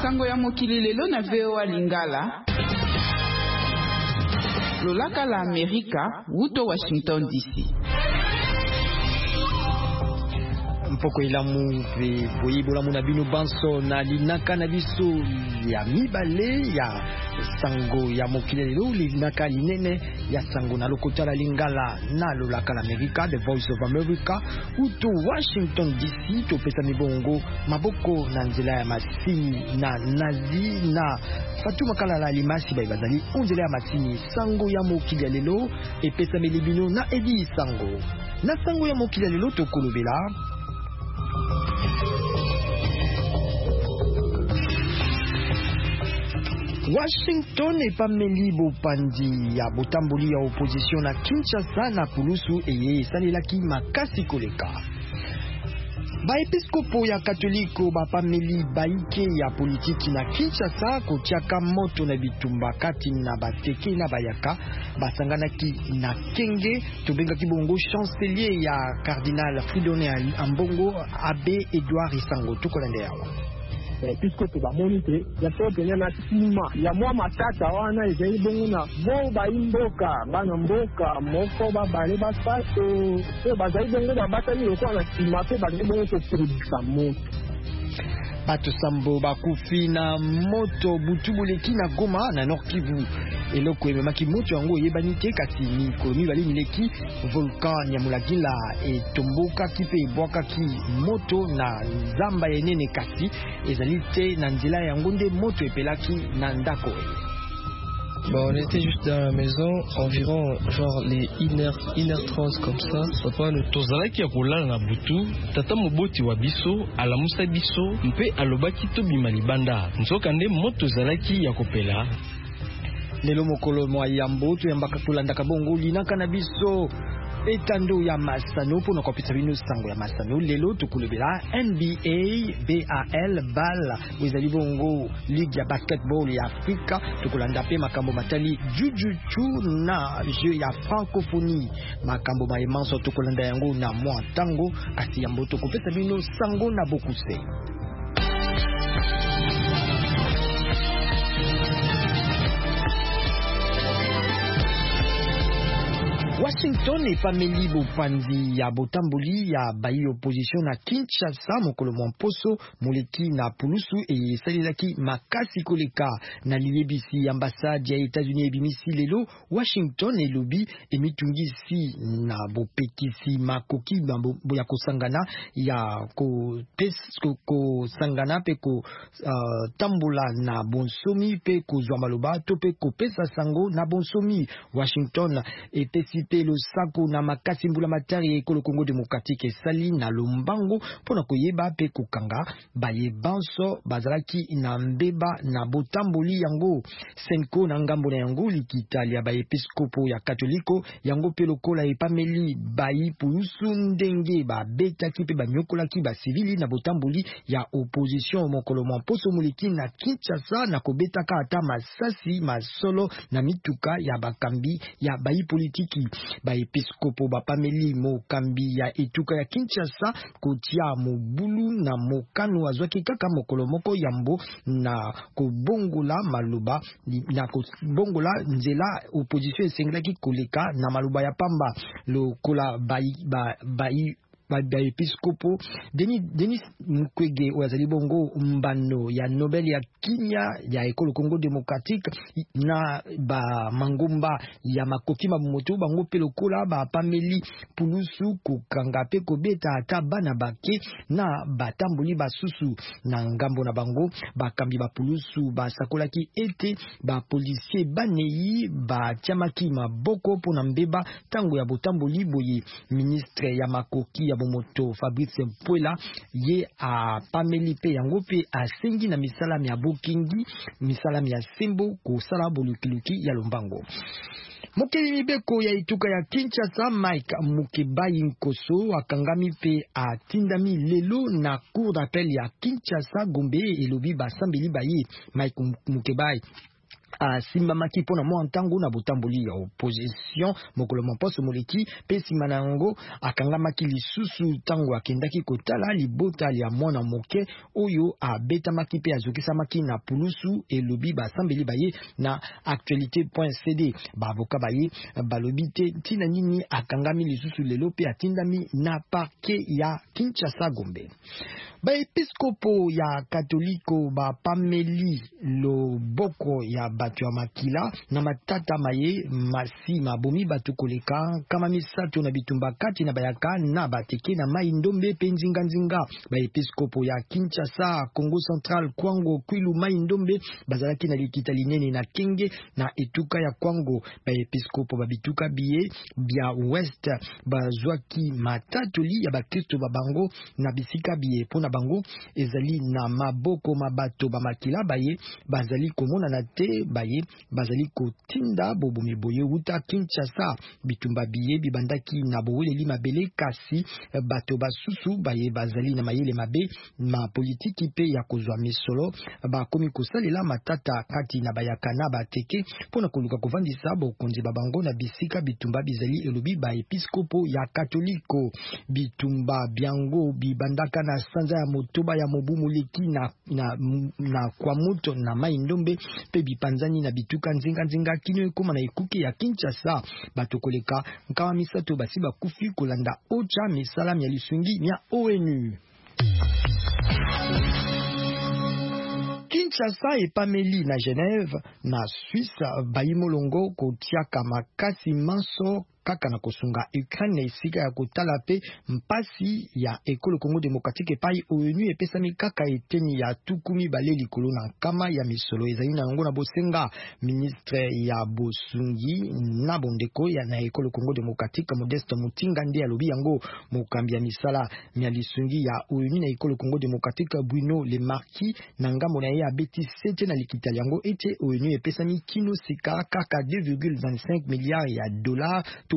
Sango ya mokili lelo na VOA Lingala. Lolaka la Amerika, wuto Washington DC. Mpoko ilamu pe boyibola muna bino banso na linaka na biso ya mibale ya sango ya mokili lelo linaka linene ya sango na lokota la Lingala na lolaka la Amerika, The Voice of America, uto Washington DC. To pesa mibongo maboko na nzela ya masini na nazi na Fatuma Kalala Limasi bazali onzela ya masini sango ya mokili lelo e pesa melibino na Edi Sango na sango ya mokili lelo to kolobela Washington epameli bopandi ya botamboli ya opposition na Kinshasa na kulusu eye esalelaki makasi koleka. Baepiskopo ya Katoliko bapameli baike ya politiki na Kinshasa kotiaka moto na bitumba kati na bateke na bayaka basanganaki na kenge tobengaki bongo chancelier ya Cardinal Fridolin Ambongo Abbé Edouard Isango tokolande yawa. Episkopo bamonite ya tokenya na tima ya mwa matata wana ezali bongo na bo baimboka bana mboka moko babale basato pe bazali bongo babatani lokola na tima pe bazali bongo koprodisa moto. Bato sambo bakufi na moto butubuleki na Goma na Nord Kivu. Eloko ememaki moto yango yebani te kasi mikolo mibale mileki volcan Nyamulagila etomboka kipe ebwaka ki moto na zamba yenene kasi ezali te na nzela yango nde moto epelaki na ndako. On était juste dans la maison, environ genre les 1h30 comme ça. Papa le tozalaki ya kolala na butu, tata moboti wa biso alamusa biso mpe alobaki tobima libanda. Nzoka nde moto zalaki ya kopela. Lelo mokolo mwa yambo to yambaka kolandaka bongo linaka na biso etando ya masano pona kopisa bino sango ya masano lelo tukulebela NBA BAL BAL wezali bongo ligue ya basketball ya Afrika tukulanda pe makambo matali jujuchu na jeu ya francophonie makambo maemanso tukulanda yango na mwa tango kasi yambo tukopesa bino sango na bokuse. Washington epameli bopandi ya botamboli ya bayi opposition na Kinshasa mokolo mposo moleki na pulusu esalelaki makasi koleka na liyebisi ambassade ya États-Unis ebimisi lelo Washington elobi emitungisi na bopekisi makoki ya kosangana ya kosangana pe ko tambola na bonsomi pe kozwa maloba to pe kopesa sango na bonsomi. Washington epesi pe lo sako na makasi mbula matari ekolo Congo Démocratique esali na lombango pona koyeba pe kokanga bayebanso bazalaki na mbeba na botamboli yango senko na ngambo na yango likitali ya baepiskopo ya Katoliko yango pe lokola epameli bayi pulusu ndenge babetaki pe banyokolaki basivili na botamboli ya opposition mokolo mposo moleki na Kinshasa na kobetaka ata masasi masolo na mituka ya bakambi ya bayi politiki. Baepiskopo bapameli mokambi ya etuka ya Kinshasa kotia mobulu na mokano azwaki kaka mokolo moko yambo na kobongola maloba na kobongola nzela opposition esengelaki koleka na maloba ya pamba lokola bayi episkopo Denis Mukwege wazali bongo mbano ya Nobel ya kimia ya ekolo Congo Démocratique na ba mangomba ya makoki mabumoto bango pe lokola ba pameli pulusu kokanga pe kobeta ata bana bake na batamboli basusu na ngambo na bango bakambi ba pulusu basakolaki ete ba policier baneyi ba tiamaki maboko pona mbeba tango ya botamboli boye ministre ya makoki ya bomoto Fabrice Mpuela ye a pameli pe yango pe asengi na misalami ya bokingi misalami ya sembo kosala bolukiluki ya lombango. Mokeli mibeko ya ituka ya Kinshasa Mike Mukebai Nkoso akangami pe atindami lelo na cour d'appel ya Kinshasa Gombe elobi basambeli baye Mike Mukebai asimbamaki mpona mwa ntango na botamboli ya opposition mokolo moposo moleki pe nsima na yango akangamaki lisusu ntango akendaki kotala libota ya mwana moke oyo abetamaki mpe azokisamaki na pulusu elobi basambeli baye na actualité.cd. Bavoka baye balobi te ntina nini akangami lisusu lelo pe atindami na parke ya Kinshasa Gombe. Baepiskopo ya katoliko bapameli loboko ya bato ya makila na matata maye masi mabomi bato koleka kama misato na bitumba kati na bayaka na bateke na mai ndombe pe nzinga. Baepiskopo ya Kinshasa, Congo Central, Kwango, Kwilu, mai ndombe bazalaki na likita linene na kenge na etuka ya Kwango. Baepiskopo babituka biye bia West bazwaki matatoli ya bakristo babango na bisika biye pona bango ezali na maboko mabato bamakila baye bazali komona na te baye bazali kotinda bobomi boye uta Kinshasa. Bitumba biye bibandaki na boweleli mabele kasi bato basusu baye bazali na mayele mabe ma politiki pe ya kozwa misolo bakomi kosalela matata kati na bayaka na bateke pona koluka kovandisa bokonzi babango na bisika bitumba bizali elobi ba episkopo ya katoliko. Bitumba biango bibandaka na sanza ya motoba ya mobumu leki na kwa moto na mai ndombe pe bipanzani na bituka nzinga kino ekoma na ekuke ya Kinshasa. Bato koleka nkawa misato basi bakufi kolanda ocha misala ya lisungi ya ONU. Kinshasa epameli na Genève na Suisse bayimolongo kotiaka makasi manso kaka na kosunga Ukraine esika ya kotala pe mpasi ya ekolo Congo Démocratique epai ONU epesami kaka eteni ya tukumi bale likolo na kama ya misolo ezali na yango na bosenga. Ministre ya bosungi na bondeko ya na ekolo Congo Démocratique Modeste Mutinga nde alobi yango. Mokambi ya misala ya lisungi ya ONU na ekolo Congo Démocratique Bruno Le Marquis na ngambo na ye abeti sete na likita yango ete ONU epesami kino sika kaka 2,25 milliards ya dollars to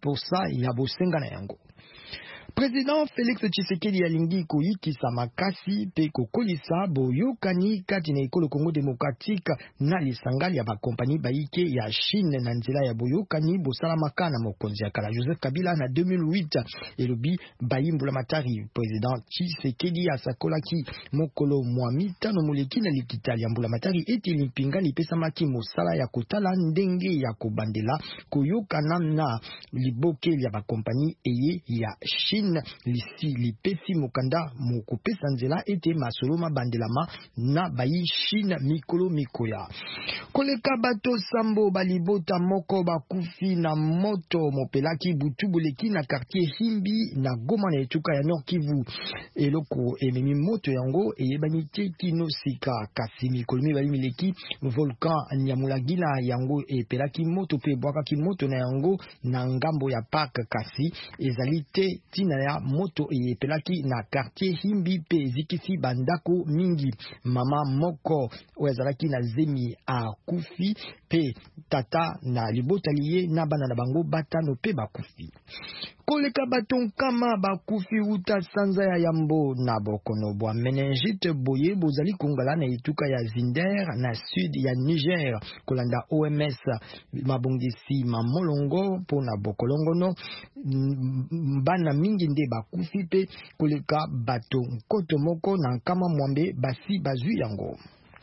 20% ya bosenga na yango. Président Félix Tshisekedi alingi koyikisa makasi pe kokolisa boyokani kati na ekolo Congo Démocratique na lisangali ya bakompani baike ya Chine na nzela ya boyokani bosalamaka na mokonzi ya kala Joseph Kabila na 2008 elobi bayimbula matari. Président Tshisekedi asakolaki mokolo mwami tano moleki na likitali ya mbula matari eti limpinga lipesamaki mosala ya kotala ndenge ya kobandela koyokana na libokeli ya bakompani eye ya Chine lisi lipesi mokanda mokopesa nzela ete masolo mabandelama na bayi Chine mikolo mikoya. Koleka bato sambo balibota moko bakufi na moto mopelaki butu boleki na quartier Himbi na Goma na etuka ya Nord Kivu. Eloko ememi moto yango eyebani te kino sika kasi mikolo mibali mileki volcan Nyamulagila yango epelaki moto pe bwakaki moto na yango na ngambo ya park kasi ezali te tina ya moto eyepelaki na quartier Himbi pe zikisi bandako mingi. Mama moko oezalaki na zemi a kufi pe tata na libota liye na bana na bango batano pe bakufi. Koleka baton kama bakufi uta sanza ya yambo na bokono bwa meningite boye bozali kongala na ituka ya Zinder na sud ya Niger kolanda OMS mabongisi mamolongo pona bokolongono bana mingi nde bakufi pe koleka bato nkoto moko na kama mwambe basi bazui yango.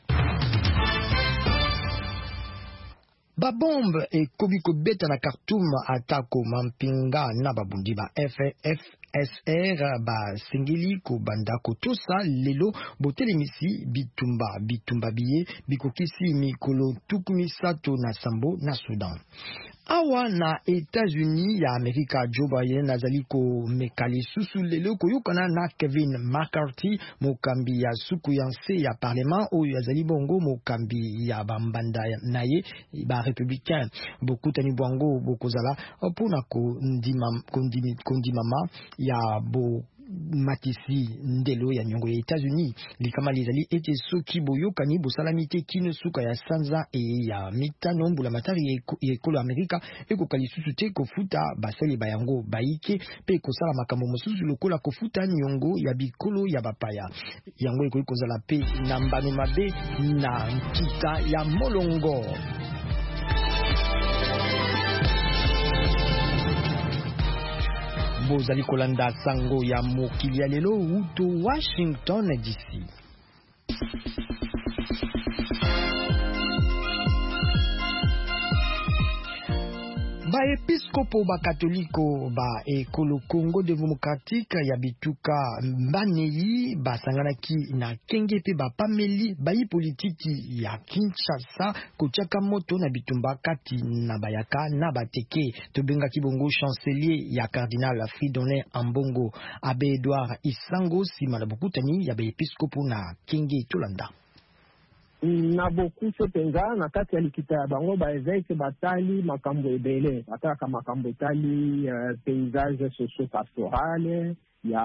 Babombe ekobi kobeta na Khartoum atako mampinga na babundi ba FSR ba singili ko banda kotosa lelo botelemisi bitumba biye bikokisi mikolo tukumisato na sambo na Sudan. Awa na États-Unis ya Amerika Joe Biden azali ko mekali susu lelo koyokana na Kevin McCarthy mokambi ya suku yanse ya parlement oyo azali bongo mokambi ya bambanda naye ba républicain bokutani bwango bokozala pona ko ndimama ya matisi ndelo ya nyongo ya États-Unis likama lizali ete soki boyokani bosalamite kino suka ya sanza e ya mitano mbula matari ekolo Amerika ekokali susu te kofuta basali bayango baike pe kosala makambo mosusu lokola kofuta nyongo ya bikolo ya bapaya yango ekoki kozala pe na mbano mabe na nkita ya molongo. Bozali kolanda sango ya mokili ya lelo uto Washington DC. Ba episkopo ba katoliko ba ekolo Congo Démocratique ya bituka mbaneyi basanganaki na kenge pe ba pameli bayi politiki ya Kinshasa kotiaka moto na bitumba kati na bayaka na bateke tobenga kibongo chancelier ya cardinal Fridolin Ambongo Abbé Edouard Isango sima na bokutani ya ba episkopo na kenge tolanda. Na boku sepenga na kati ya likita ya bango baezeke batali makambo ebele bataka makambo etali paysage socio-pastorale ya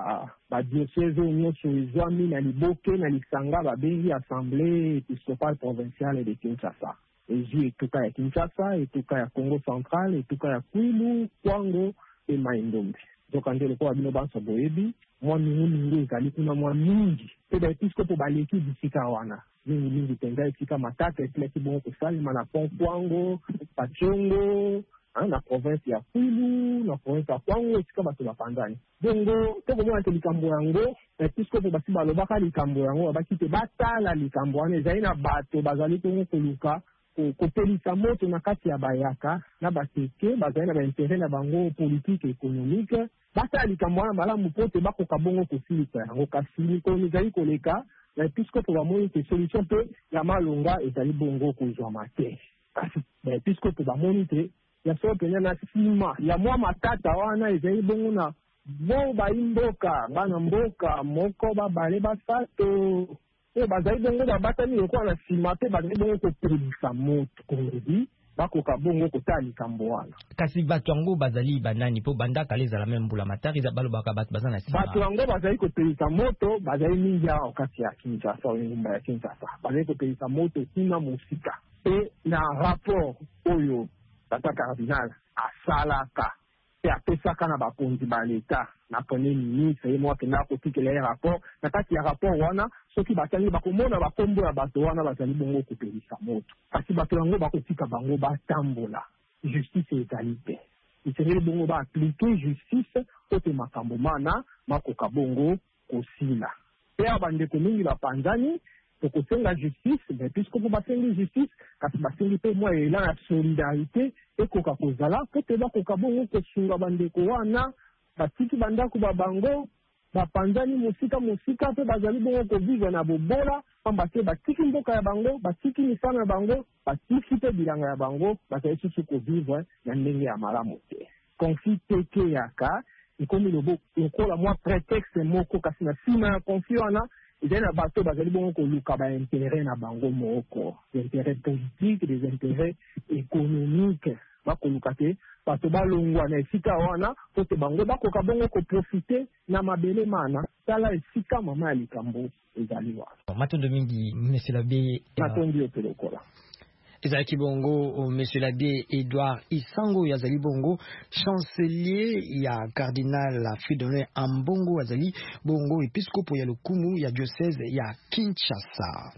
badiocese nyonso ezwami na liboke na lisanga babengi Assemblée épiscopale provinciale de Kinshasa ezwi etuka ya Kinshasa, etuka ya Congo Central, etuka ya Kwilu, Kwango pe Maindombe zoka nde lokola bino banso boyebi mwa mingi ezali kuna mwa mingi pe baepiskopo baleki bisika wana mingi penza esika matata esilaki bongo kosalema na pont Kwango, Pachongo, na province ya Kwilu, na province ya Kwango esika bato bapandani. Bongo tokomona te likambo yango episkopo basi balobaka likambo yango babaki te batala likambo wana ezali na bato bazali kongo koluka kopelisa moto na kati ya bayaka na bateke bazali na baintere na bango politique économique batala likambo wana malamu po te bakoka bongo kosilisa yango kasi mikolo ezali koleka na episkopo bamoni te solution pe ya malonga ezali bongo kozwama te kasi baepiskopo bamoni te ya solo penya na nsima ya mwa matata wana ezali bongo na bo bayimboka bana mboka moko babale basato pe bazali bongo babatani lokola na nsima pe bazali bongo kopelisa moto kongedi bakoka bongo kotala likambo wana. Kasi bato yango bazali banani po bandaka lezala meme mbula matari za balobaka bato baza na nsima. Bato yango bazali kopelisa moto bazali mingi awa kati ya Kinshasa ngumba ya Kinshasa bazali kopelisa moto kuna mosika pe na rapport oyo tata cardinal asalaka pe apesaka na bakonzi ba leta na premier ministre ye moko na kotikela ye rapport na kati ya rapport wana soki batali bakomona bakombo ya bato wana bazali bongo kopelisa moto kasi bato yango bakotika bango batambola justice ezali te isengeli bongo baaplike justice ote makambo mana makoka bongo kosila pe awa bandeko mingi bapanzani tokosenga justice mais puisque basengi justice kasi basengi pe mwa ela ya solidarité ekoka kozala po te bakoka bongo kosunga bandeko wana batiki bandako babango bapanzani mosika pe bazali bongo kovivre na bobola pamba te batiki mboka ya bango batiki misala ya bango batiki pe bilanga ya bango bazali susu kovivre na ndenge ya malamu te conflit teke yaka ekomi lokola mwa prétexte moko kasi na nsima ya conflit wana ezali na bato bazali bongo koluka baintérêt na bango moko des intérêts politiques des intérêts économiques bakoluka te bato balongwa na esika wana po te bango bakoka bongo koprofite na mabele mana tala esika mama ya likambo ezali wana. Matondo mingi monsieur l'abbé matondi ope lokola ezalaki bongo monsieur l'abbé Edouard Isango yazali bongo chancelier ya cardinal Fridolin Ambongo azali bongo episkopo ya lokumu ya diocèse ya Kinshasa.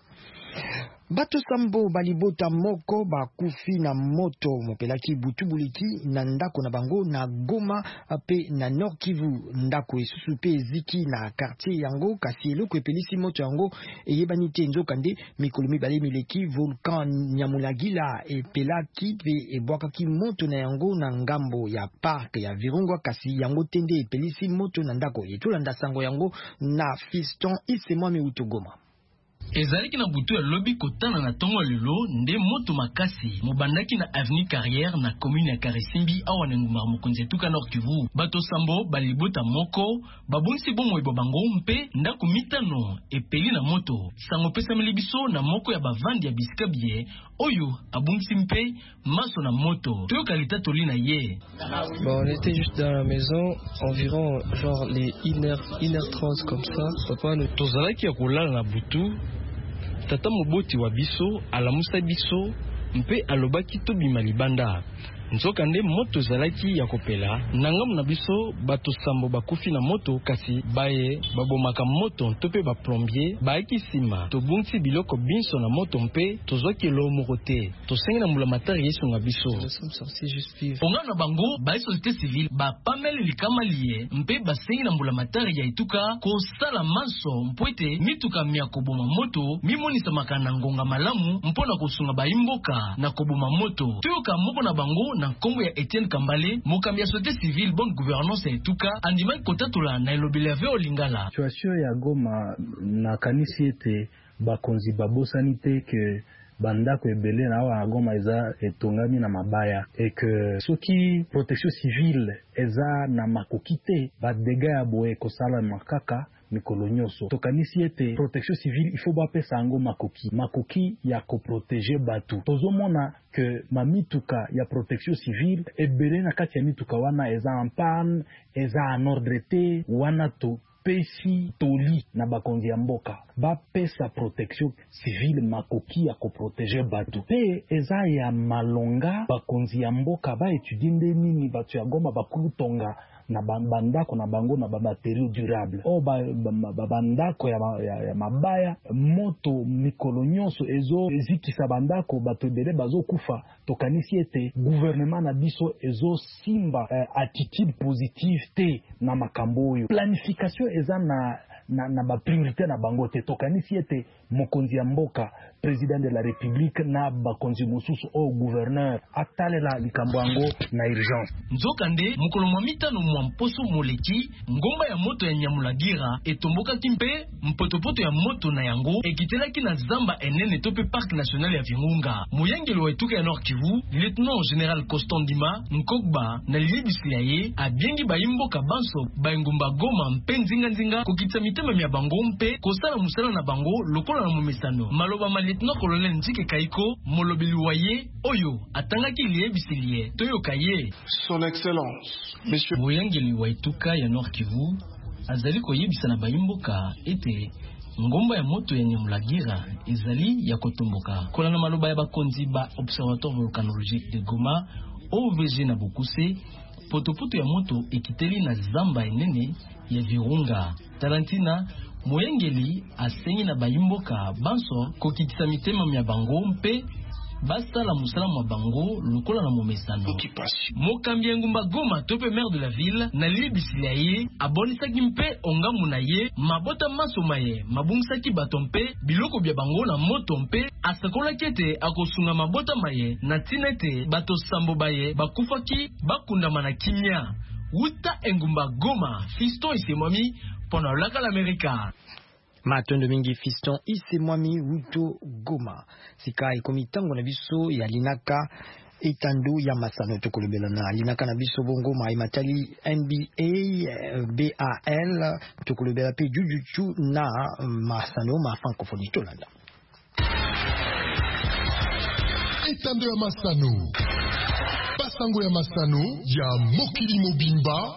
Bato sambo balibota moko bakufi na moto mopelaki butubuliki na ndako na bango na Goma pe na Nord Kivu ndako esusu pe ziki na quartier yango kasi eloko epelisi moto yango eyebani te nzoka nde mikolo mibale mileki volcan Nyamulagila epelaki pe ebwakaki moto na yango na ngambo ya park ya Virunga kasi yango tende epelisi moto na ndako etolanda sango yango na Fiston Isemwami uto Goma. ezalaki na butu ya lobi kotana na tongo lelo nde moto makasi mobandaki na avenue Carrière na commune ya Karisimbi awa na ngumba mokonzi etuka Nord Kivu. Bato sambo balibota moko babonisi bomo bango mpe ndako mitano epeli na moto. Sango pesa melibiso na moko ya bavandi ya biskabie oyo abonisi mpe maso na moto. Toyo kalita tolina ye. Bon, on était juste dans la maison environ genre les 1h30 comme ça. Papa nous tozalaki ya kolala na butu. Tata moboti wa biso alamusa biso mpe alobaki tobima libanda. Nzoka nde moto zalaki ya kopela nangamu na biso bato sambo bakufi na moto kasi baye babomaka moto tope ba plombier baaki sima tobungsi biloko binso na moto mpe tozwaki lo mokote tosengi na mbula matari yesu nga biso. Onga na bango baye société civile ba pameli likama liye mpe basengi na mbula matari ya ituka kosala maso mpwete mituka mia koboma moto mimonisa makana ngonga malamu mpona kosunga baimboka na koboma moto. Tuyoka moko na bango na kombo ya Etienne Kambale mokambi ya société civile bonne gouvernance etuka andimaki kotatola na elobele ave olingala. Situation ya Goma na kanisi ete bakonzi babosani te ke bandako ebele na awa Goma eza etongami na mabaya et que soki protection civile eza na makoki te badega ya boye kosala makaka mikolo nyonso. Tokanisi ete protection civile il faut bapesa yango makoki ya koprotege batu. Tozomona que mamituka ya protection civile ebele na kati ya mituka wana eza en panne, eza en ordre te, wana to pesi toli na bakonzi ya mboka bapesa protection civile makoki ya koprotege batu pe eza ya malonga bakonzi ya mboka ba etudie nde nini batu ya Goma bakutonga na bandako na bango na bamatériaux durable o bandako ya mabaya moto mikolo nyonso ezo ezikisa bandako bato ebele bazokufa. Tokanisi ete gouvernement na biso ezo simba attitude positive te na makambo oyo. Planification eza na ba priorité na bango te. Tokanisi ete mokonzi ya mboka président de la république na bakonzi mosusu o gouverneur atalela likambo yango na urgence. Nzokande mukolo mwa mitano mwa mposo moleki ngomba ya moto ya Nyamulagira etomboka kimpe mpotopoto ya moto na yango ekitelaki na zamba enene tope parc national ya Virunga. Muyangelo wa etuka ya Nord Kivu lieutenant général Constant Ndima Nkogba na libisila ye abiengi baimboka banso baingumba Goma mpe nzinga kokitsa mitema mya bango mpe kosala musala na bango lokola na momesano. Maloba lieutenant colonel Nzike Kaiko molobeli waye oyo atangaki liebisilie toyoka ye. Son excellence monsieur Muyangeli wa etuka ya Nord Kivu azali koyebisa na baimboka ete ngomba ya moto ya Nyamulagira ezali ya kotomboka kola na maloba ya bakonzi ba observatoire volcanologique de Goma OVG na Bokuse. Potopoto ya moto ekiteli na zamba enene ya Virunga. Tarantina Muyangeli asengi na baimboka banso kokitisa mitema mya bango mpe basala musala mwa bango lokola na momesano. Mokambi ngumba Goma tope maire de la ville na libisila ye abonisaki mpe ongamu na ye mabota maso maye mabungsaki bato mpe biloko bya bango na moto mpe asakolaki ete akosunga mabota maye na tinete bato sambo baye bakufaki bakundama na kimia. Wuta engumba Goma Fiston Isemwami pendant l'Aka l'América. Matondo mingi Fiston Isemwami Wuto Goma. Sika ikomitango na biso ya linaka etandu ya masano tokolobela na linaka na biso bongo mai matali NBA BAL tokolobela pe jujuchu na masano ma francophonie tolanda. Etandu ya masano. Pasango ya masano ya mokili mobimba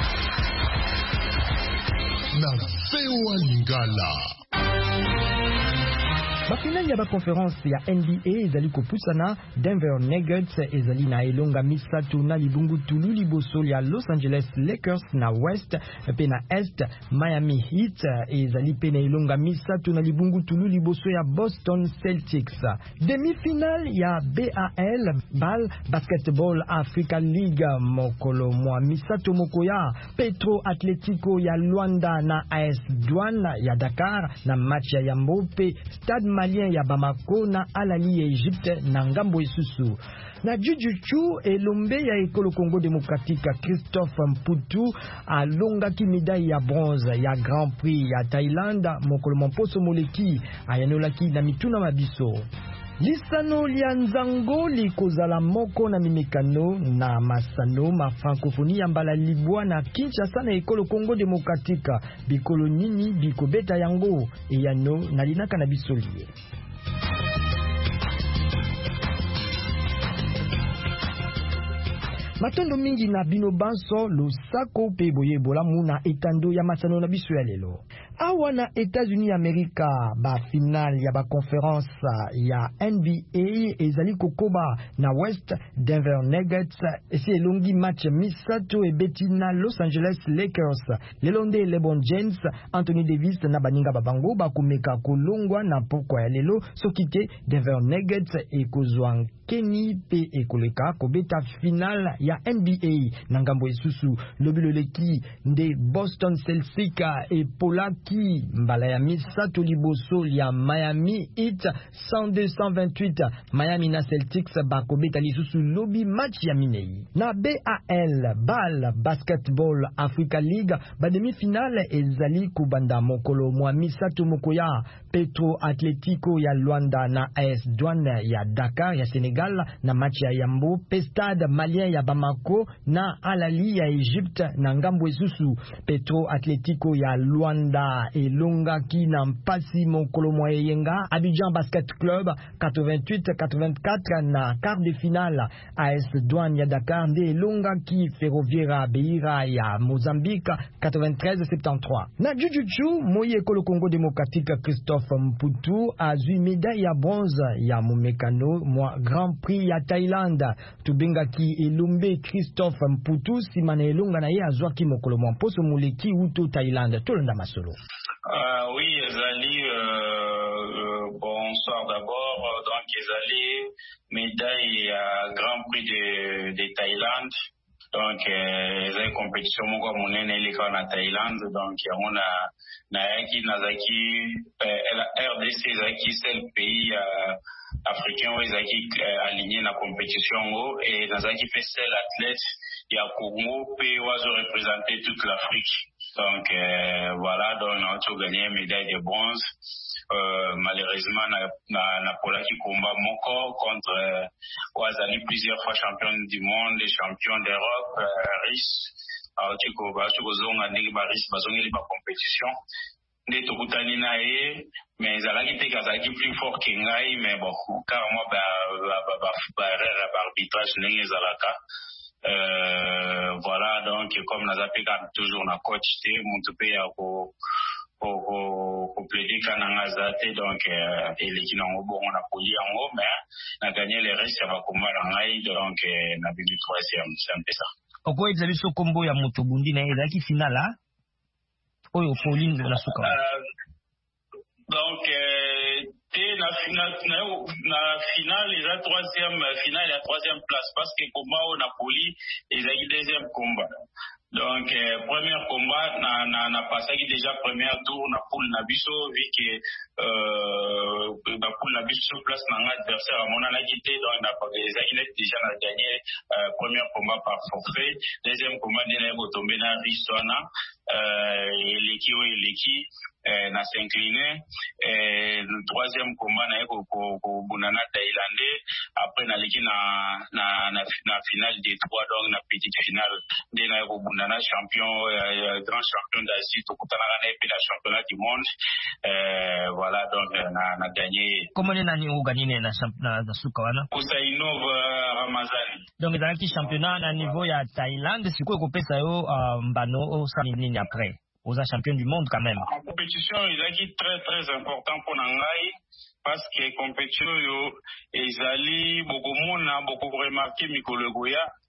na VOA Lingala. Bafinali ya bakonference ya NBA ezali kopusana. Denver Nuggets ezali na elonga misatu na libungu tulu liboso ya Los Angeles Lakers na West pe na Est. Miami Heat ezali pe na elonga misatu na libungu tulu liboso ya Boston Celtics. Demi-finale ya BAL Basketball Africa League mokolo mwa misatu mokoya Petro Atletico ya Luanda na AS Douane ya Dakar na match ya Yambo pe Stade malien ya Bamako na alali ya Egypte na ngambo isusu. Na jujuchu elombe ya ekolo Congo Démocratique Christophe Mputu alongaki médaille ya bronze ya Grand Prix ya Thaïlande mokolo Mamposo Moleki ayanolaki na mituna mabiso. Lisano lia nzango likozala moko na mimekano na masano ma francophonie ya mbala libwa na Kinshasa na ekolo Congo Démocratique bikolo nini bikobeta yango eyano na linaka na bisolie. Matondo mingi na bino banso losako pe boye bolamu na etando ya masano na biso ya lelo. Awa na États-Unis Amerika ba final ya ba conference ya NBA ezali kokoba na West Denver Nuggets esi elongi match misato ebeti na Los Angeles Lakers. Lelonde LeBron James, Anthony Davis na baninga babango bakomeka kolongwa na pokwa ya lelo sokite Denver Nuggets ekozwa Kenny pe ekoleka kobeta final ya NBA na ngambo esusu lobilo leki nde Boston Celtics e Polaki mbala ya misato liboso ya Miami Heat 102-128 Miami na Celtics bakobeta lisusu lobi match ya minei. Na BAL Basketball Africa League ba demi-finale ezali kubanda mokolo mwa misato mokoya Petro Atletico ya Luanda na AS Douane ya Dakar ya Senegal na match ya Yambo, Stade Malien ya Bamako na Alali ya Egypte na ngambo esusu. Petro Atletico ya Luanda elongaki na mpasi mokolo mwa yenga Abidjan Basket Club 88-84 na quart de finale. AS Douane ya Dakar nde elongaki Ferroviaire Beira ya Mozambique 93-73. Na jujuchu moye ekolo Congo Démocratique Christophe Mputu azui médaille ya bronze ya momekano mwa Grand Prix ya Thaïlande. Tubengaki elombe Christophe Mputu simana elonga na ye azwaki mokolo mwa Mamposo Moleki uto Thaïlande. Tolanda masolo. Oui, ezali bonsoir d'abord. Donc ezali médaille ya Grand Prix de Thaïlande. Donc ezali compétition moko monene eleka na Thaïlande. Donc yango na yaki nazaki la RDC ezaki seul pays africain où ezaki aligné na compétition et nazaki fait seul athlète ya Congo pe wazo représenter toute l'Afrique. Donc voilà, donc on a gagné une médaille de bronze. Malheureusement na Polaki combat moko contre Wazali plusieurs fois champion du monde et champion d'Europe, RIS. Alors tu zonga ndenge ba RIS bazongeli ba compétition. Nde tokutani na ye mais ezalaki te kazalaki plus fort que ngai mais bon carrément ba erreur ba arbitrage ndenge ezalaka. Voilà, donc comme nazapeka toujours na coach te muntu pe ya ko plaider kananga zate donc eleki nango bongo na poli yango mais na gagné les restes ya bakomba na ngai donc na bimi 3e c'est un peu ça. Oko ezali so kombo ya moto bundi na ezaki finala oyo Pauline de la Souka. Donc na finale il a troisième finale à troisième place parce que combat au Napoli il a eu deuxième combat. Donc premier combat na passé déjà premier tour na poule na biso vu que na poule na biso place na adversaire mon a quitté donc na pas déjà na gagné premier combat par forfait, deuxième combat na tombé na Rissona l'équipe na s'incliner le troisième combat na ko bunana thaïlandais après na leki na finale des trois donc na petite finale de na ko bunana champion grand champion d'Asie to kutana na pe la championnat du monde voilà donc na gagné. Comment on a gagné na suka wana Usainov Ramazani donc dans le championnat na niveau ya Thaïlande siko ko pesa yo mbano au samedi après aux champions du monde quand même. La compétition est très très important pour Nangai parce que compétition yo ezali beaucoup remarqué Mikolo Goya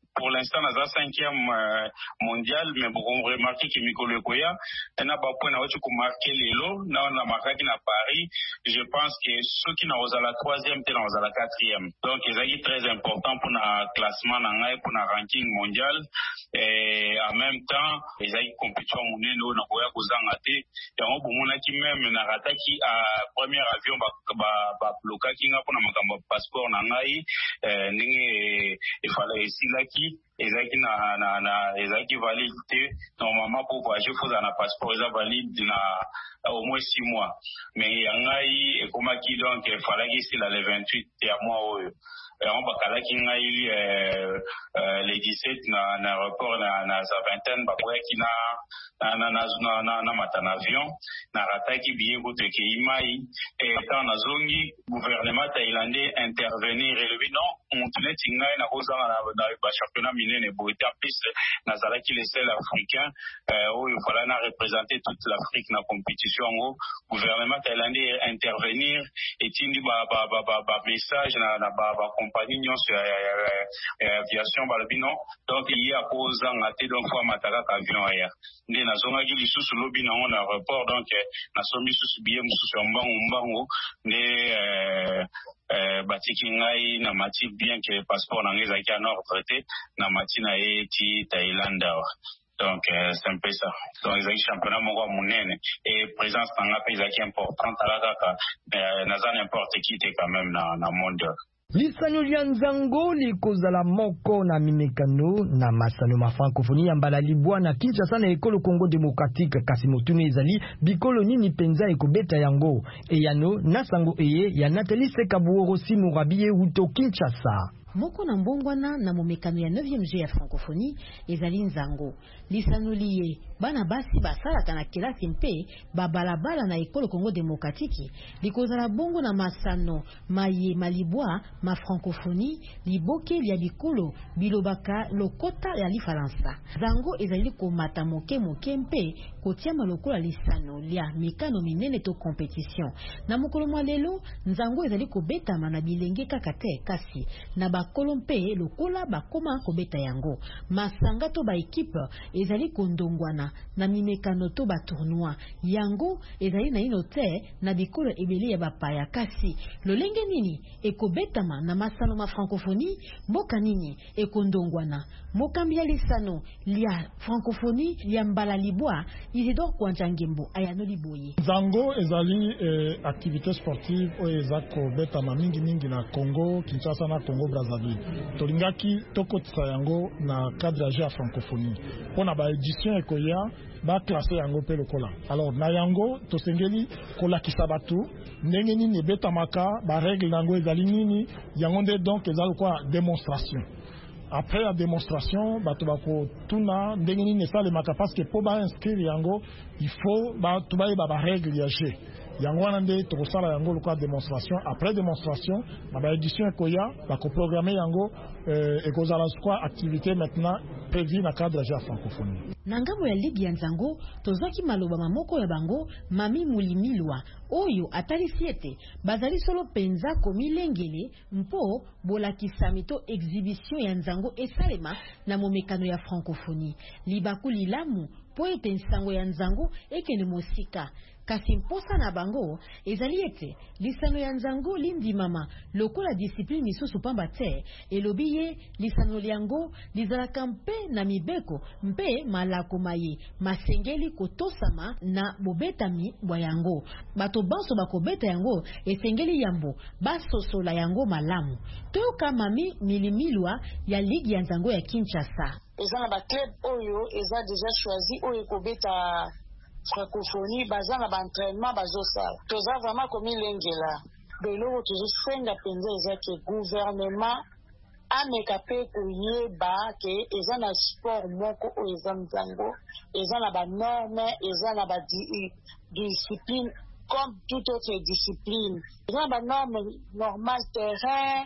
pour l'instant naza 5e mondial, mais beaucoup remarqué que Mikolo Koya na ba point na watu ko marquer lelo na makaki na Paris. Je pense que ceux qui n'ont la 3e te n'ont la 4e. Donc c'est très important pour na classement na ngai pour na ranking mondial, et en même temps les compétition monene na koya kozanga te yango bomona ki même na rataki à premier avion ba bloquer ki nga pour na makambo passeport na ngai ndenge il fallait silaki ezaki ezaki valide normalement pour voyager faut un passeport ça valide na au moins 6 mois, mais yangai et comme qui donc il fallait que c'est la le 28 ya mois on bakala ki ngai les 17 na aéroport na sa vingtaine ba kwa ki na matan avion na rataki billet pour te imai et quand na zongi gouvernement thaïlandais intervenir et le non on tenait tingai na koza na ba championnat minene boité en plus na zalaki les seuls africains où il fallait na représenter toute l'Afrique na compétition au gouvernement thaïlandais intervenir et tindi ba message na ba compagnie nyonso ya aviation balabino donc il y a cause ngate donc fois mataka avion aya ndi na zonga gi lisusu lobi na on aéroport donc na sombi susu billet mususu mbango ndi batiki ngai na mati bien que passeport na ngeza ki na retraité na mati na eti Thaïlande. Donc c'est un peu ça. Donc les championnats mongo munene et présence na pays qui importante alaka na n'importe qui était quand même na monde. Lisano lya nzango likozala moko na mimekano na masano ma francophonie ya mbala libwa na Kinshasa na ekolo Congo démocratique kasi motuni ezali bikolo nini penza ekobeta yango eyano na sango eye ya Nathalie Sekabuoro Simurabiye uto Kinshasa. Moko na mbongwana na momekano ya 9e jeu ya francophonie ezali nzango lisano liye bana basi basalaka na kelasi mpe babalabala na ekolo Congo démocratique likozala bongo na masano maye malibwa ma francophonie liboke ya bikolo bilobaka lokota ya lifaransa nzango ezali komata moke mpe kotia malokola lisano lia mikano minene to compétition na mokolo mwa lelo nzango ezali kobetama na bilenge kaka te kasi na bakolo mpe lokola bakoma kobeta yango masanga to ba equipe ezali kondongwana na mimekano to ba tournoi yango ezali na inote na bikolo ebele ya bapaya kasi lolenge nini ekobetama na masano ma francophonie mboka nini ekondongwana mokambi ya lisano lia francophonie ya mbala libwa Isidore Kwanjangembo ayano liboye nzango ezali activité sportive o ezako betama mingi na Congo Kinshasa na Congo Brazzaville tolingaki tokotisa yango na cadre ya francophonie pona ba édition ekoya ba classé yango pe lokola alors na yango tosengeli kolakisa batu ndenge nini ebetamaka ba règle yango ezali nini yango nde donc ezali kwa démonstration. Après la démonstration, batubako tuna ndenge nini esalemaka parce que pour ba inscrire yango il faut ba tubaye ba règle ya jeu yango wana nde tokosala yango lokwa démonstration. Après démonstration ba édition ekoya ba ko programmer yango ekozala kwa activité maintenant prévue na cadre ya francophonie. Na ngambo ya ligue ya nzango tozaki maloba mamoko ya bango mami mulimilwa oyo atalisi ete bazali solo penza komilengele mpo bolakisami to exhibition ya nzango esalema na momekano ya francophonie libaku lilamu po ete nsango ya nzango ekene mosika kasi mposa na bango ezali ete lisano ya nzango lindi mama lokola discipline misusu pamba te elobi ye lisano liango lizalaka mpe na mibeko mpe malako maye masengeli kotosama na bobetami bwa yango bato banso bakobeta yango esengeli yambo basosola yango malamu toyoka mami milimilwa ya ligue ya nzango ya Kinshasa eza na ba club oyo eza déjà choisi oyo kobeta francophonie baza na entraînement bazosala toza vraiment komi lengela beloko tozosenga penza eza ke gouvernement ameka pe koyeba ke eza na sport moko oyo eza nzango eza na banorme eza na badiscipline comme toute autre discipline eza na banorme normal terrain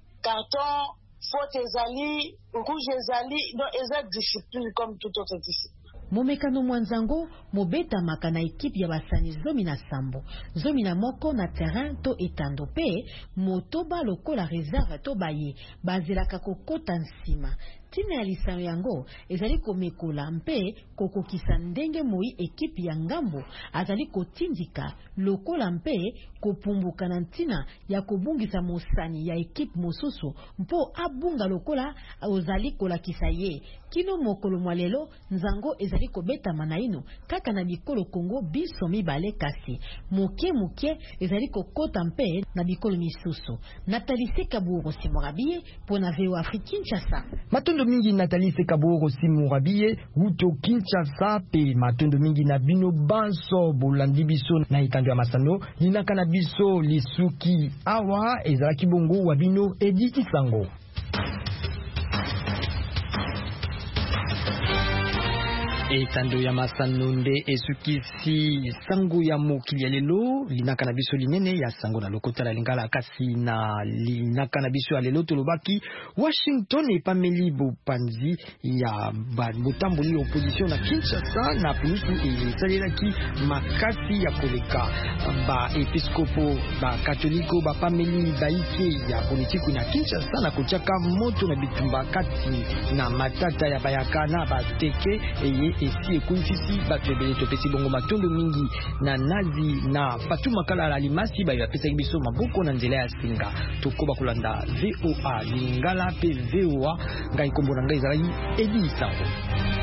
carton faute ezali rouge ezali donc eza discipline comme toute autre discipline. Momekano mwanzango mobeta maka na ekipe ya basani zomi na sambo zomi na moko na terrain to etando pe motoba lokola réserve to baye bazelaka kokota nsima tina ya lisano yango ezali komekola mpe kokokisa ndenge moi ekipe ya ngambo azali kotindika lokola mpe kopumbuka na ntina ya kobungisa mosani ya ekipe mosusu mpo abunga lokola ozali kolakisa ye kino mokolo mwalelo nzango ezali kobetama na ino kaka na bikolo Kongo biso mibale kasi muke ezali kokota mpe na bikolo misusu. Nathalie Sekaburo Simorabie pona VO Afrique Kinshasa. Matondo mingi Nathalie Sekaburo Simorabie uto Kinshasa pe matondo mingi na bino banso bolandi biso na itando ya masano linaka na biso lisuki awa ezalaki bongo wa bino Edi Kisango. Etando ya masanonde esukisi sango ya mokili ya lelo linaka na biso linene ya sango na lokota la lingala kasi na linaka na biso ya lelo tolobaki Washington epameli bopanzi ya botamboli opposition na Kinshasa na pulusu esalelaki makasi ya koleka ba episkopo ba katoliko bapameli baike ya politiku na Kinshasa na kochaka moto na bitumba kati na matata ya bayaka na bateke eye esi ekunfisi batebele topesi bongo matondo mingi na nazi na Fatuma Kala Alimasi ba yapesa biso maboko na nzela ya singa tokoba kulanda VOA lingala pe VOA ngai kombo na ngai ezalaki Edi Sango.